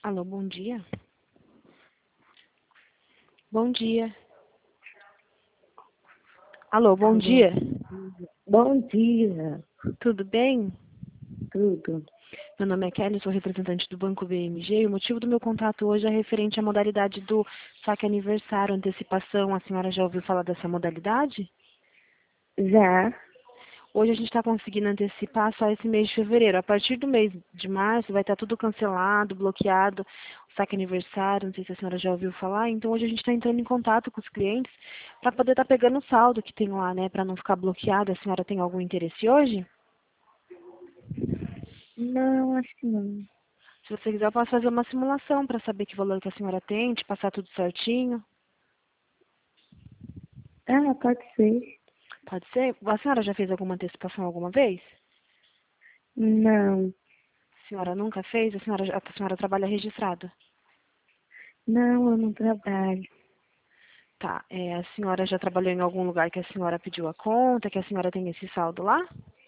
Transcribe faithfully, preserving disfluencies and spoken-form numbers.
Alô, bom dia. Bom dia. Alô, bom Alô, dia. bom dia, Tudo bem? tudo. Meu nome é Kelly, sou representante do Banco B M G e o motivo do meu contato hoje é referente à modalidade do saque aniversário, antecipação. A senhora já ouviu falar dessa modalidade? Já, Hoje a gente está conseguindo antecipar só esse mês de fevereiro. A partir do mês de março vai estar tudo cancelado, bloqueado, o saque aniversário, não sei se a senhora já ouviu falar. Então hoje a gente está entrando em contato com os clientes para poder estar pegando o saldo que tem lá, né, para não ficar bloqueado. A senhora tem algum interesse hoje? não, acho que não. Se você quiser, eu posso fazer uma simulação para saber que valor que a senhora tem, te passar tudo certinho. Ah, pode ser. Pode ser? A senhora já fez alguma antecipação alguma vez? Não, A senhora nunca fez? A senhora, a senhora trabalha registrada? não, eu não trabalho. Tá. É, a senhora já trabalhou em algum lugar que a senhora pediu a conta, que a senhora tem esse saldo lá?